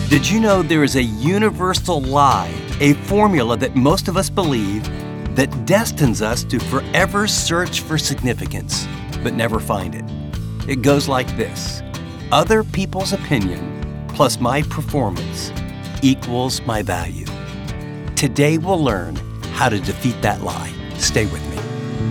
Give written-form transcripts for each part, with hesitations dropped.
Did you know there is a universal lie, a formula that most of us believe that destines us to forever search for significance, but never find it? It goes like this: other people's opinion plus my performance equals my value. Today we'll learn how to defeat that lie. Stay with me.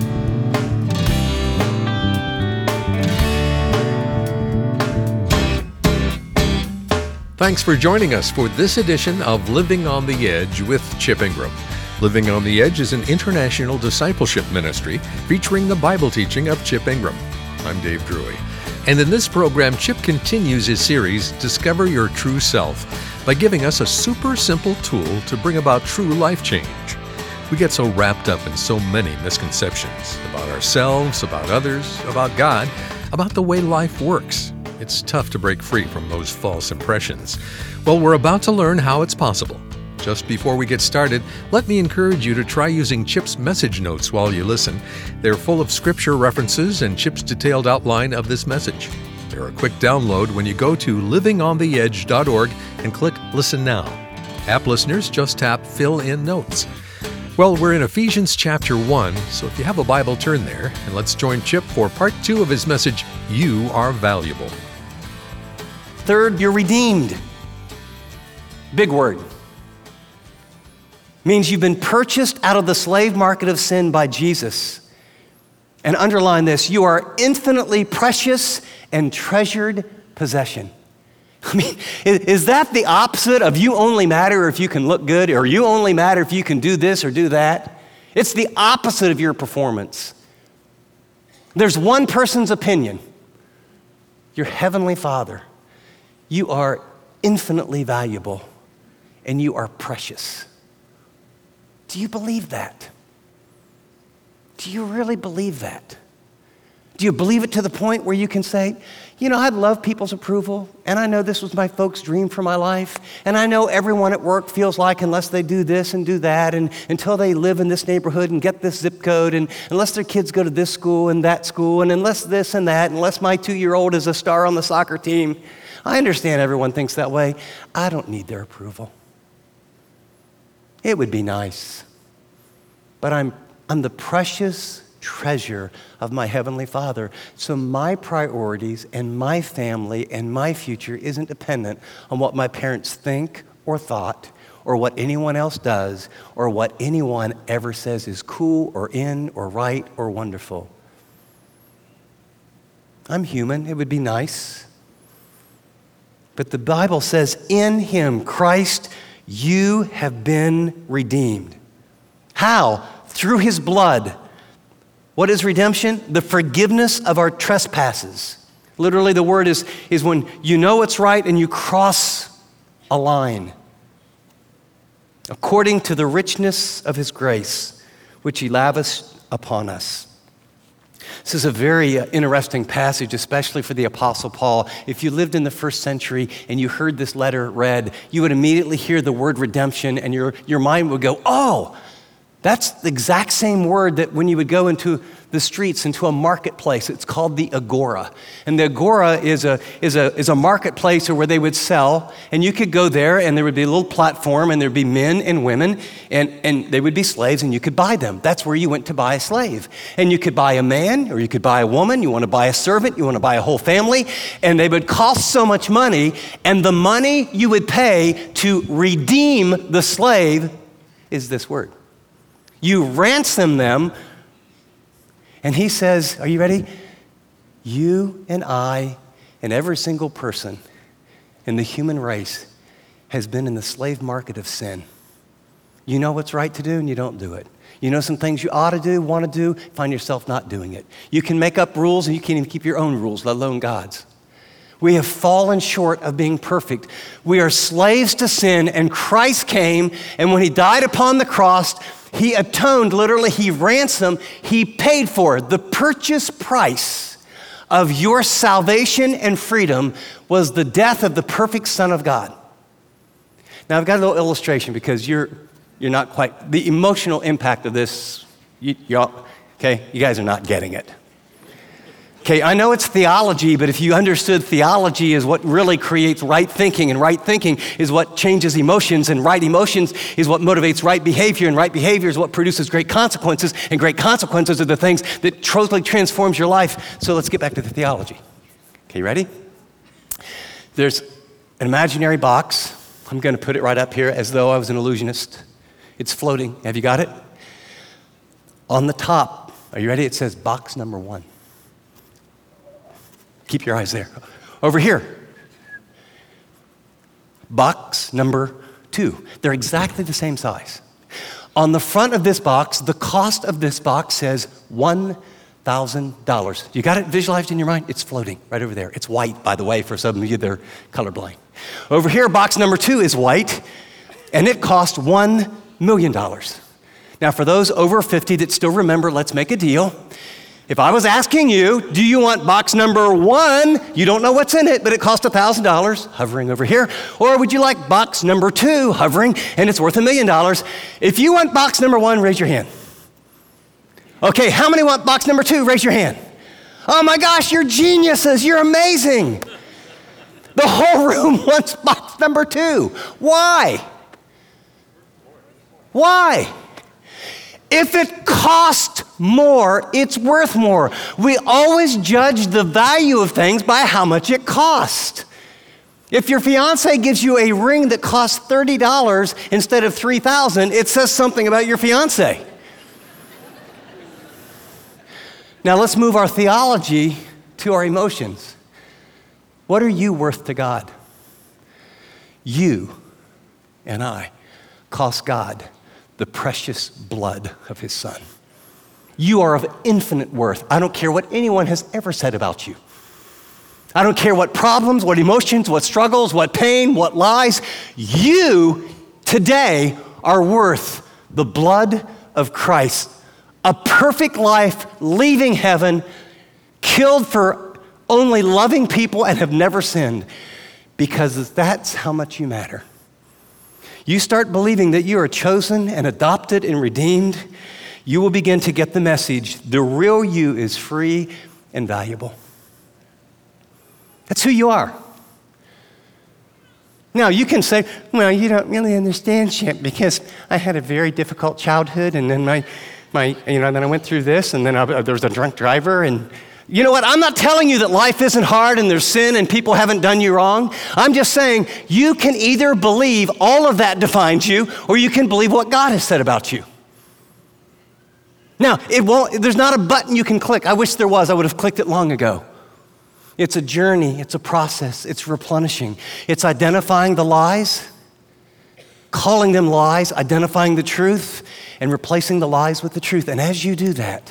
Thanks for joining us for this edition of Living on the Edge with Chip Ingram. Living on the Edge is an international discipleship ministry featuring the Bible teaching of Chip Ingram. I'm Dave Drury. And in this program, Chip continues his series, Discover Your True Self, by giving us a super simple tool to bring about true life change. We get so wrapped up in so many misconceptions about ourselves, about others, about God, about the way life works. It's tough to break free from those false impressions. Well, we're about to learn how it's possible. Just before we get started, let me encourage you to try using Chip's message notes while you listen. They're full of scripture references and Chip's detailed outline of this message. They're a quick download when you go to livingontheedge.org and click Listen Now. App listeners just tap Fill in Notes. Well, we're in Ephesians chapter 1, so if you have a Bible, turn there, and let's join Chip for part 2 of his message, You Are Valuable. Third, you're redeemed. Big word. Means you've been purchased out of the slave market of sin by Jesus. And underline this: you are infinitely precious and treasured possession. I mean, is that the opposite of you only matter if you can look good, or you only matter if you can do this or do that? It's the opposite of your performance. There's one person's opinion: your Heavenly Father. You are infinitely valuable and you are precious. Do you believe that? Do you really believe that? Do you believe it to the point where you can say, you know, I'd love people's approval, and I know this was my folks' dream for my life, and I know everyone at work feels like unless they do this and do that, and until they live in this neighborhood and get this zip code, and unless their kids go to this school and that school, and unless this and that, unless my 2-year-old is a star on the soccer team. I understand everyone thinks that way. I don't need their approval. It would be nice, but I'm the precious treasure of my Heavenly Father. So my priorities and my family and my future isn't dependent on what my parents think or thought or what anyone else does or what anyone ever says is cool or in or right or wonderful. I'm human. It would be nice. But the Bible says, in Him, Christ, you have been redeemed. How? Through His blood. What is redemption? The forgiveness of our trespasses. Literally, the word is when you know it's right and you cross a line. According to the richness of His grace, which He lavished upon us. This is a very interesting passage, especially for the Apostle Paul. If you lived in the first century and you heard this letter read, you would immediately hear the word redemption and your mind would go, oh, that's the exact same word that when you would go into the streets, into a marketplace, it's called the agora. And the agora is a marketplace where they would sell, and you could go there and there would be a little platform and there'd be men and women and they would be slaves and you could buy them. That's where you went to buy a slave. And you could buy a man or you could buy a woman, you want to buy a servant, you want to buy a whole family, and they would cost so much money, and the money you would pay to redeem the slave is this word. You ransom them, and he says, are you ready? You and I and every single person in the human race has been in the slave market of sin. You know what's right to do and you don't do it. You know some things you ought to do, want to do, find yourself not doing it. You can make up rules and you can't even keep your own rules, let alone God's. We have fallen short of being perfect. We are slaves to sin, and Christ came, and when He died upon the cross, He atoned, literally, He ransomed, He paid for. The purchase price of your salvation and freedom was the death of the perfect Son of God. Now, I've got a little illustration because you're not quite, the emotional impact of this, you guys are not getting it. Okay, I know it's theology, but if you understood theology is what really creates right thinking, and right thinking is what changes emotions, and right emotions is what motivates right behavior, and right behavior is what produces great consequences, and great consequences are the things that totally transforms your life. So let's get back to the theology. Okay, ready? There's an imaginary box. I'm going to put it right up here as though I was an illusionist. It's floating. Have you got it? On the top, are you ready? It says box number 1. Keep your eyes there. Over here, box number 2. They're exactly the same size. On the front of this box, the cost of this box says $1,000. You got it visualized in your mind? It's floating right over there. It's white, by the way, for some of you that are colorblind. Over here, box number 2 is white, and it cost $1 million. Now, for those over 50 that still remember, let's make a deal. If I was asking you, do you want box number 1? You don't know what's in it, but it cost $1,000, hovering over here. Or would you like box number 2, hovering, and it's worth $1 million? If you want box number 1, raise your hand. Okay, how many want box number 2? Raise your hand. Oh my gosh, you're geniuses. You're amazing. The whole room wants box number 2. Why? Why? If it costs more, it's worth more. We always judge the value of things by how much it costs. If your fiance gives you a ring that costs $30 instead of $3,000, it says something about your fiance. Now let's move our theology to our emotions. What are you worth to God? You and I cost God the precious blood of his son. You are of infinite worth. I don't care what anyone has ever said about you. I don't care what problems, what emotions, what struggles, what pain, what lies. You today are worth the blood of Christ. A perfect life, leaving heaven, killed for only loving people and have never sinned, because that's how much you matter. You start believing that you are chosen and adopted and redeemed, you will begin to get the message. The real you is free and valuable. That's who you are. Now, you can say, well, you don't really understand, Chip, because I had a very difficult childhood, and then then I went through this, and then there was a drunk driver, and you know what? I'm not telling you that life isn't hard and there's sin and people haven't done you wrong. I'm just saying you can either believe all of that defines you, or you can believe what God has said about you. Now, there's not a button you can click. I wish there was. I would have clicked it long ago. It's a journey. It's a process. It's replenishing. It's identifying the lies, calling them lies, identifying the truth, and replacing the lies with the truth. And as you do that,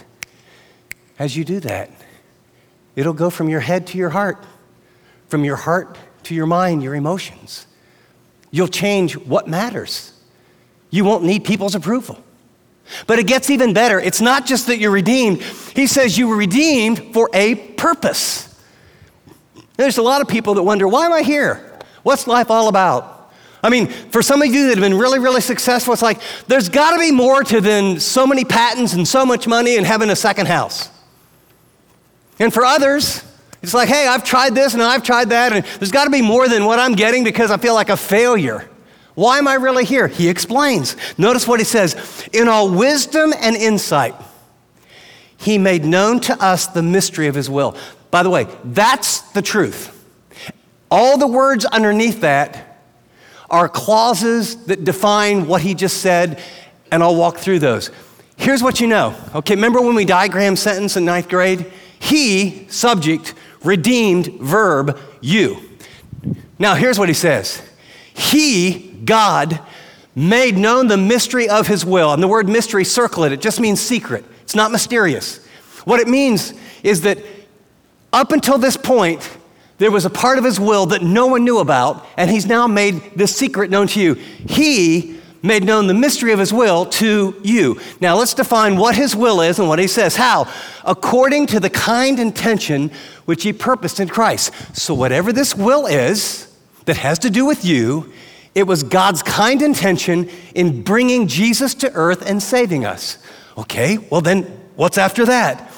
it'll go from your head to your heart, from your heart to your mind, your emotions. You'll change what matters. You won't need people's approval. But it gets even better. It's not just that you're redeemed. He says you were redeemed for a purpose. There's a lot of people that wonder, why am I here? What's life all about? I mean, for some of you that have been really, really successful, it's like, there's got to be more to than so many patents and so much money and having a second house. And for others, it's like, hey, I've tried this and I've tried that, and there's got to be more than what I'm getting because I feel like a failure. Why am I really here? He explains. Notice what he says. In all wisdom and insight, he made known to us the mystery of his will. By the way, that's the truth. All the words underneath that are clauses that define what he just said, and I'll walk through those. Here's what you know. Okay, remember when we diagrammed sentence in 9th grade? He, subject, redeemed, verb, you. Now here's what he says. He, God, made known the mystery of his will. And the word mystery, circle it. It just means secret. It's not mysterious. What it means is that up until this point, there was a part of his will that no one knew about, and he's now made this secret known to you. He made known the mystery of his will to you. Now let's define what his will is and what he says. How? According to the kind intention which he purposed in Christ. So whatever this will is that has to do with you, it was God's kind intention in bringing Jesus to earth and saving us. Okay, well then, what's after that?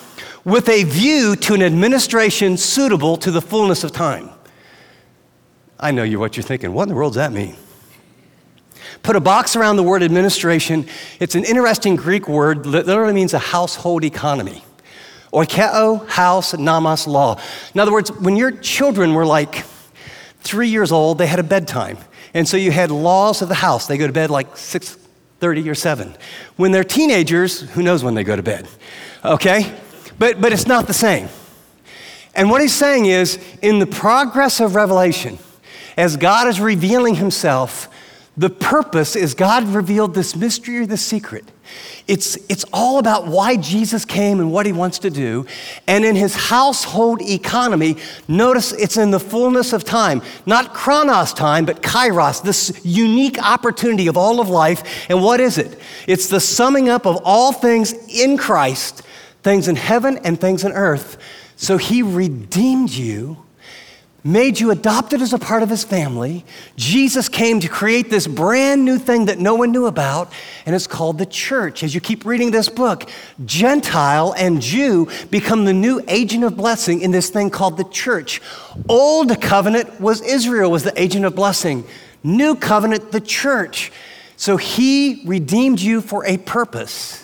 with a view to an administration suitable to the fullness of time. I know what you're thinking. What in the world does that mean? Put a box around the word administration. It's an interesting Greek word that literally means a household economy. Oikeo, house, namas, law. In other words, when your children were like 3 years old, they had a bedtime. And so you had laws of the house. They go to bed like 6:30 or 7. When they're teenagers, who knows when they go to bed, okay? But it's not the same. And what he's saying is, in the progress of Revelation, as God is revealing himself, the purpose is God revealed this mystery or the secret. It's all about why Jesus came and what he wants to do. And in his household economy, notice it's in the fullness of time. Not chronos time, but kairos, this unique opportunity of all of life. And what is it? It's the summing up of all things in Christ, things in heaven and things in earth. So he redeemed you, made you adopted as a part of his family. Jesus came to create this brand new thing that no one knew about, and it's called the church. As you keep reading this book, Gentile and Jew become the new agent of blessing in this thing called the church. Old covenant was Israel, was the agent of blessing. New covenant, the church. So he redeemed you for a purpose.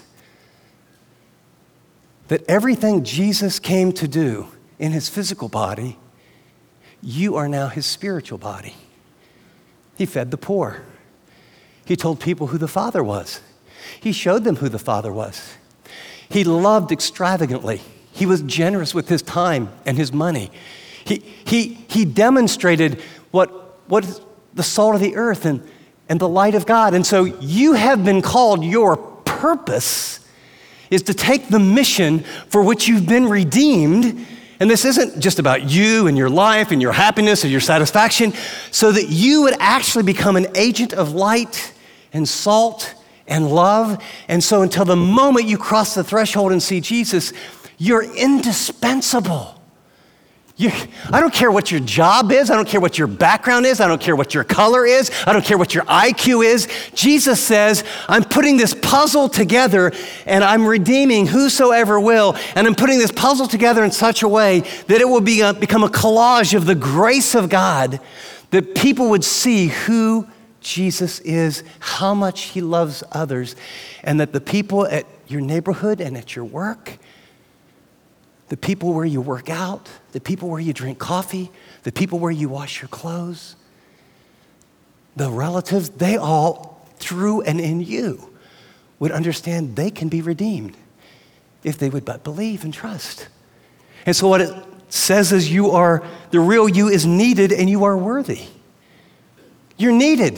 That everything Jesus came to do in his physical body, you are now his spiritual body. He fed the poor. He told people who the Father was. He showed them who the Father was. He loved extravagantly. He was generous with his time and his money. He demonstrated what is the salt of the earth and the light of God. And so you have been called, your purpose is to take the mission for which you've been redeemed. And this isn't just about you and your life and your happiness or your satisfaction, so that you would actually become an agent of light and salt and love. And so until the moment you cross the threshold and see Jesus, you're indispensable. I don't care what your job is. I don't care what your background is. I don't care what your color is. I don't care what your IQ is. Jesus says, I'm putting this puzzle together and I'm redeeming whosoever will. And I'm putting this puzzle together in such a way that it will become a collage of the grace of God, that people would see who Jesus is, how much he loves others, and that the people at your neighborhood and at your work, the people where you work out, the people where you drink coffee, the people where you wash your clothes, the relatives, they all, through and in you, would understand they can be redeemed if they would but believe and trust. And so what it says is the real you is needed and you are worthy. You're needed.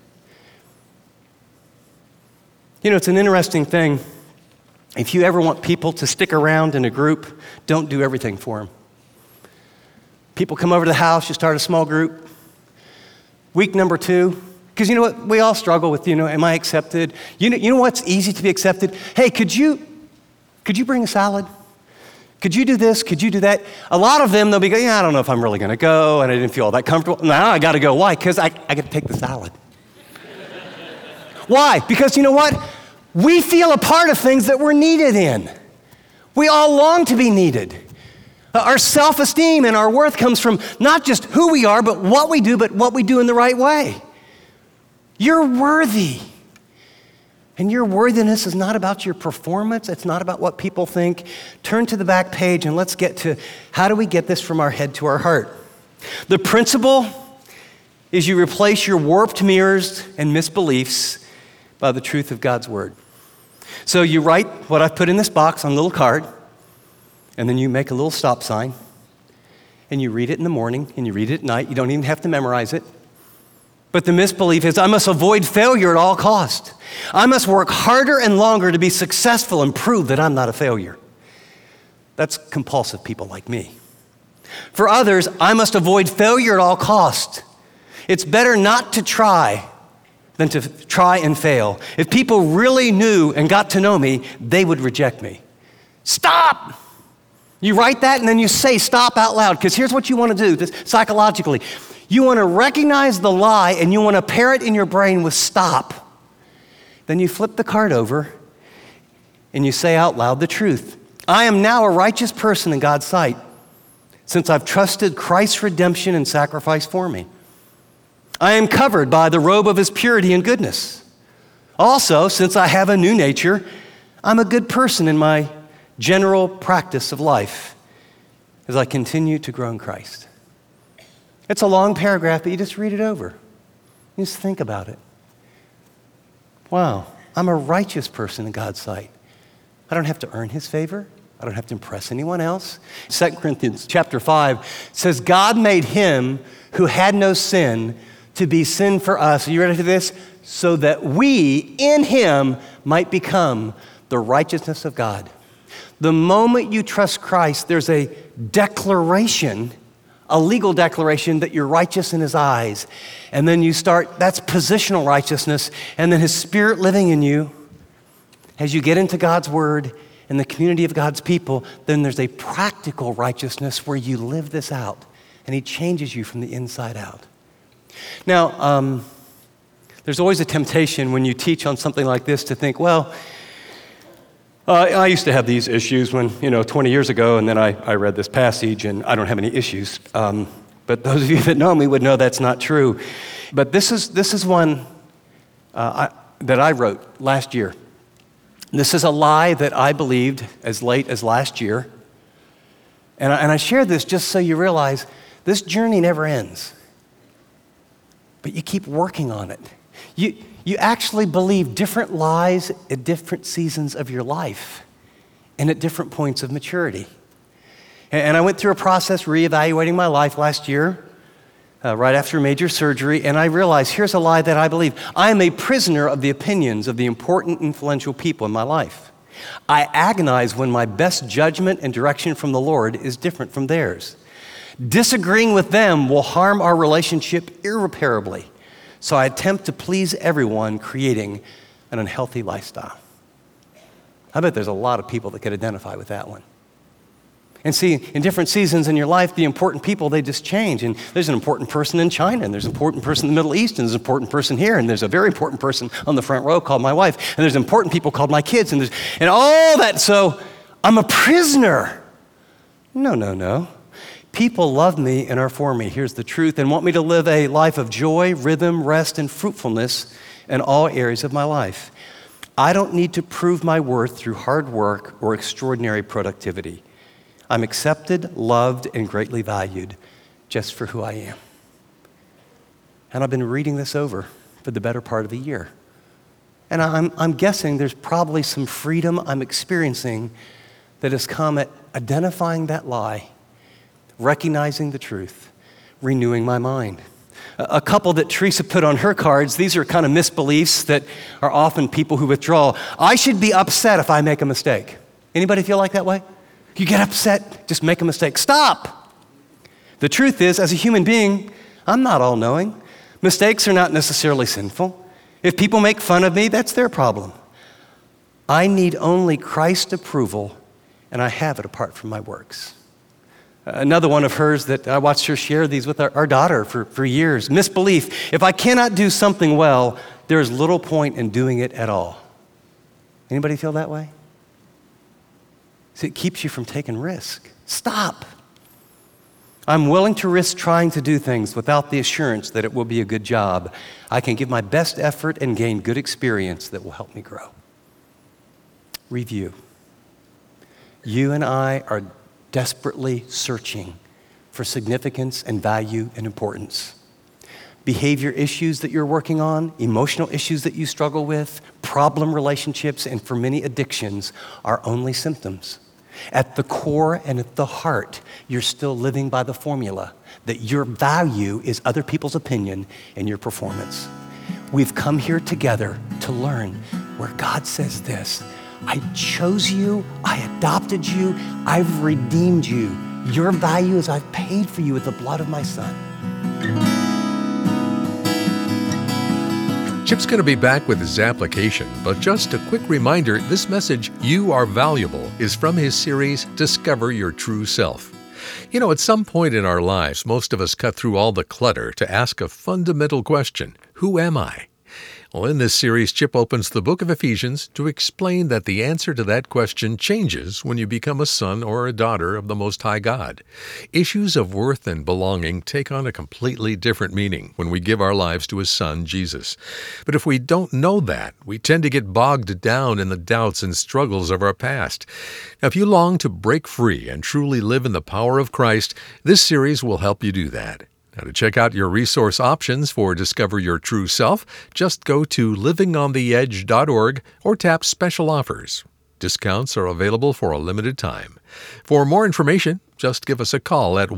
You know, it's an interesting thing. If you ever want people to stick around in a group, don't do everything for them. People come over to the house, you start a small group. Week number 2, because you know what? We all struggle with, am I accepted? You know what's easy to be accepted? Hey, could you bring a salad? Could you do this? Could you do that? A lot of them, they'll be going, I don't know if I'm really going to go, and I didn't feel all that comfortable. Now I got to go. Why? Because I got to take the salad. Why? Because you know what? We feel a part of things that we're needed in. We all long to be needed. Our self-esteem and our worth comes from not just who we are, but what we do in the right way. You're worthy. And your worthiness is not about your performance. It's not about what people think. Turn to the back page and let's get to how do we get this from our head to our heart. The principle is you replace your warped mirrors and misbeliefs by the truth of God's word. So you write what I've put in this box on a little card, and then you make a little stop sign, and you read it in the morning, and you read it at night. You don't even have to memorize it. But the misbelief is, I must avoid failure at all costs. I must work harder and longer to be successful and prove that I'm not a failure. That's compulsive people like me. For others, I must avoid failure at all costs. It's better not to try than to try and fail. If people really knew and got to know me, they would reject me. Stop! You write that and then you say stop out loud, because here's what you want to do psychologically. You want to recognize the lie and you want to pair it in your brain with stop. Then you flip the card over and you say out loud the truth. I am now a righteous person in God's sight since I've trusted Christ's redemption and sacrifice for me. I am covered by the robe of his purity and goodness. Also, since I have a new nature, I'm a good person in my general practice of life as I continue to grow in Christ. It's a long paragraph, but you just read it over. You just think about it. Wow, I'm a righteous person in God's sight. I don't have to earn his favor. I don't have to impress anyone else. 2 Corinthians chapter 5 says, God made him who had no sin to be sin for us. Are you ready for this? So that we in him might become the righteousness of God. The moment you trust Christ, there's a declaration, a legal declaration that you're righteous in his eyes. And then you start, that's positional righteousness. And then his Spirit living in you, as you get into God's word and the community of God's people, then there's a practical righteousness where you live this out. And he changes you from the inside out. Now, there's always a temptation when you teach on something like this to think, well, I used to have these issues when, 20 years ago, and then I read this passage, and I don't have any issues. But those of you that know me would know that's not true. But this is one that I wrote last year. This is a lie that I believed as late as last year. And I share this just so you realize this journey never ends. But you keep working on it. You actually believe different lies at different seasons of your life and at different points of maturity. And I went through a process reevaluating my life last year, right after major surgery, and I realized here's a lie that I believe. I am a prisoner of the opinions of the important, influential people in my life. I agonize when my best judgment and direction from the Lord is different from theirs. Disagreeing with them will harm our relationship irreparably. So I attempt to please everyone, creating an unhealthy lifestyle. I bet there's a lot of people that could identify with that one. And see, in different seasons in your life, the important people, they just change. And there's an important person in China, and there's an important person in the Middle East, and there's an important person here, and there's a very important person on the front row called my wife, and there's important people called my kids, and all that. So I'm a prisoner. No. People love me and are for me. Here's the truth, and want me to live a life of joy, rhythm, rest, and fruitfulness in all areas of my life. I don't need to prove my worth through hard work or extraordinary productivity. I'm accepted, loved, and greatly valued just for who I am. And I've been reading this over for the better part of a year. And I'm guessing there's probably some freedom I'm experiencing that has come at identifying that lie, recognizing the truth, renewing my mind. A couple that Teresa put on her cards, these are kind of misbeliefs that are often people who withdraw. I should be upset if I make a mistake. Anybody feel like that way? You get upset, just make a mistake. Stop! The truth is, as a human being, I'm not all-knowing. Mistakes are not necessarily sinful. If people make fun of me, that's their problem. I need only Christ's approval, and I have it apart from my works. Another one of hers that I watched her share these with our daughter for years. Misbelief. If I cannot do something well, there is little point in doing it at all. Anybody feel that way? See, it keeps you from taking risk. Stop. I'm willing to risk trying to do things without the assurance that it will be a good job. I can give my best effort and gain good experience that will help me grow. Review. You and I are desperately searching for significance and value and importance. Behavior issues that you're working on, emotional issues that you struggle with, problem relationships, and for many addictions are only symptoms. At the core and at the heart, you're still living by the formula that your value is other people's opinion and your performance. We've come here together to learn where God says this: I chose you, I adopted you, I've redeemed you. Your value is I've paid for you with the blood of my Son. Chip's going to be back with his application, but just a quick reminder, this message, You Are Valuable, is from his series, Discover Your True Self. You know, at some point in our lives, most of us cut through all the clutter to ask a fundamental question: who am I? Well, in this series, Chip opens the book of Ephesians to explain that the answer to that question changes when you become a son or a daughter of the Most High God. Issues of worth and belonging take on a completely different meaning when we give our lives to His Son, Jesus. But if we don't know that, we tend to get bogged down in the doubts and struggles of our past. Now, if you long to break free and truly live in the power of Christ, this series will help you do that. Now, to check out your resource options for Discover Your True Self, just go to livingontheedge.org or tap Special Offers. Discounts are available for a limited time. For more information, just give us a call at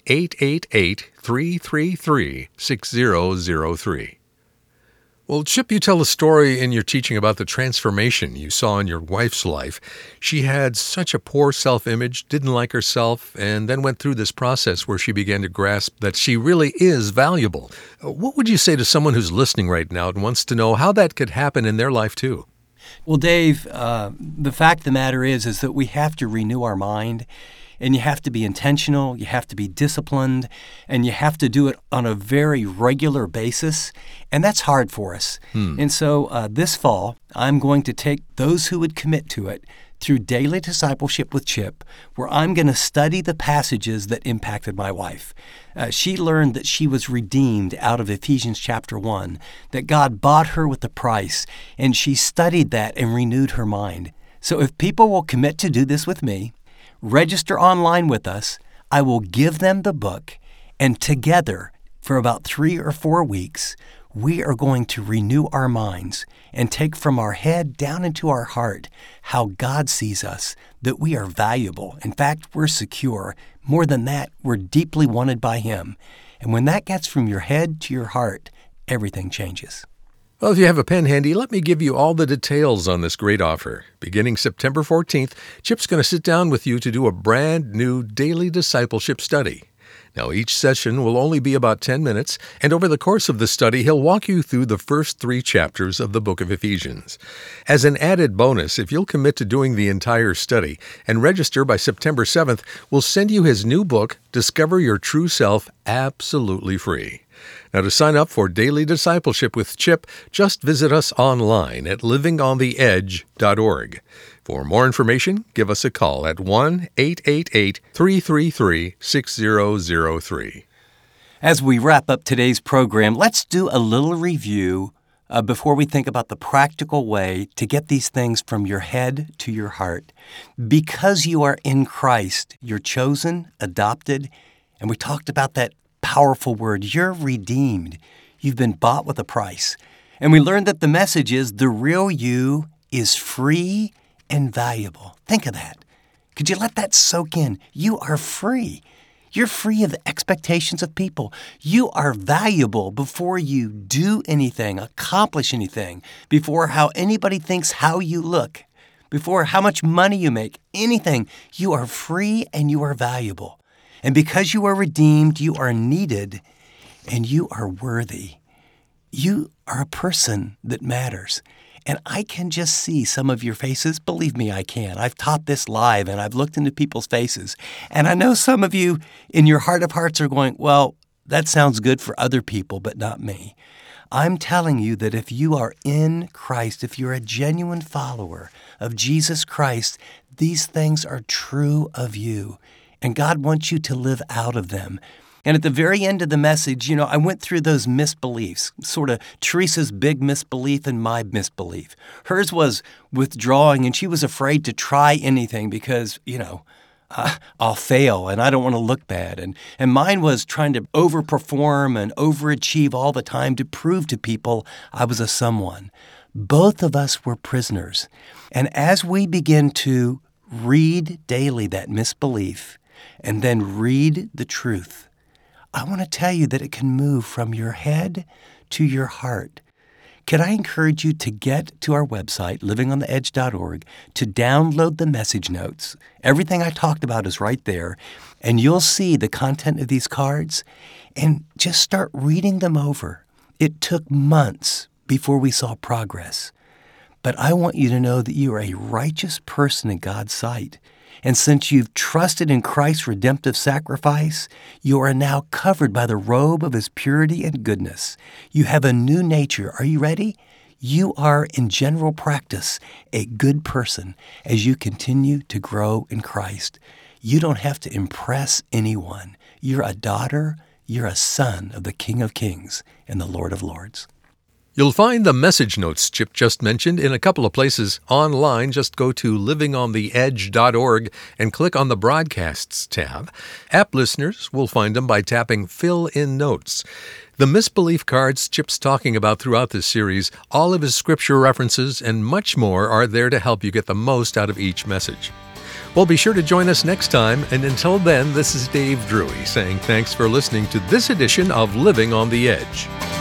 1-888-333-6003. Well, Chip, you tell a story in your teaching about the transformation you saw in your wife's life. She had such a poor self-image, didn't like herself, and then went through this process where she began to grasp that she really is valuable. What would you say to someone who's listening right now and wants to know how that could happen in their life too? Well, Dave, the fact of the matter is that we have to renew our mind, and you have to be intentional, you have to be disciplined, and you have to do it on a very regular basis, and that's hard for us. And so this fall, I'm going to take those who would commit to it through Daily Discipleship with Chip, where I'm going to study the passages that impacted my wife. She learned that she was redeemed out of Ephesians chapter 1, that God bought her with a price, and she studied that and renewed her mind. So if people will commit to do this with me, register online with us, I will give them the book, and together, for about 3 or 4 weeks, we are going to renew our minds and take from our head down into our heart how God sees us, that we are valuable. In fact, we're secure. More than that, we're deeply wanted by Him. And when that gets from your head to your heart, everything changes. Well, if you have a pen handy, let me give you all the details on this great offer. Beginning September 14th, Chip's going to sit down with you to do a brand new daily discipleship study. Now, each session will only be about 10 minutes, and over the course of the study, he'll walk you through the first 3 chapters of the book of Ephesians. As an added bonus, if you'll commit to doing the entire study and register by September 7th, we'll send you his new book, Discover Your True Self, absolutely free. Now, to sign up for Daily Discipleship with Chip, just visit us online at livingontheedge.org. For more information, give us a call at 1-888-333-6003. As we wrap up today's program, let's do a little review before we think about the practical way to get these things from your head to your heart. Because you are in Christ, you're chosen, adopted, and we talked about that powerful word. You're redeemed. You've been bought with a price. And we learned that the message is the real you is free and valuable. Think of that. Could you let that soak in? You are free. You're free of the expectations of people. You are valuable before you do anything, accomplish anything, before how anybody thinks how you look, before how much money you make, anything. You are free and you are valuable. And because you are redeemed, you are needed, and you are worthy. You are a person that matters. And I can just see some of your faces. Believe me, I can. I've taught this live, and I've looked into people's faces. And I know some of you in your heart of hearts are going, well, that sounds good for other people, but not me. I'm telling you that if you are in Christ, if you're a genuine follower of Jesus Christ, these things are true of you. And God wants you to live out of them. And at the very end of the message, I went through those misbeliefs, sort of Teresa's big misbelief and my misbelief. Hers was withdrawing, and she was afraid to try anything because, I'll fail, and I don't want to look bad. And mine was trying to overperform and overachieve all the time to prove to people I was a someone. Both of us were prisoners. And as we begin to read daily that misbelief and then read the truth, I want to tell you that it can move from your head to your heart. Can I encourage you to get to our website, livingontheedge.org, to download the message notes? Everything I talked about is right there, and you'll see the content of these cards, and just start reading them over. It took months before we saw progress, but I want you to know that you are a righteous person in God's sight. And since you've trusted in Christ's redemptive sacrifice, you are now covered by the robe of His purity and goodness. You have a new nature. Are you ready? you are, in general practice, a good person as you continue to grow in Christ. You don't have to impress anyone. You're a daughter, you're a son of the King of Kings and the Lord of Lords. You'll find the message notes Chip just mentioned in a couple of places online. Just go to livingontheedge.org and click on the Broadcasts tab. App listeners will find them by tapping Fill in Notes. The misbelief cards Chip's talking about throughout this series, all of his scripture references, and much more are there to help you get the most out of each message. Well, be sure to join us next time, and until then, this is Dave Drury saying thanks for listening to this edition of Living on the Edge.